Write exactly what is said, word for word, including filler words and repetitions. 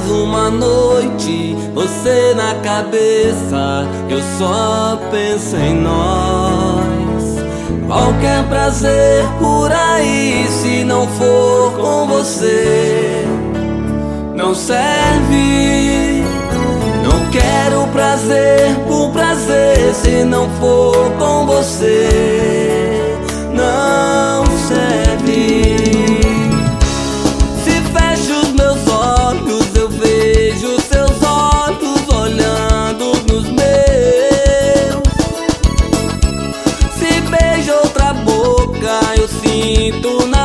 uma noite, você na cabeça, eu só penso em nós. Qualquer prazer por aí, se não for com você, não serve. Não quero prazer por prazer, se não for com você, não serve. Se fecho os meus olhos, eu vejo seus olhos olhando nos meus. Se beijo outra boca, eu sinto na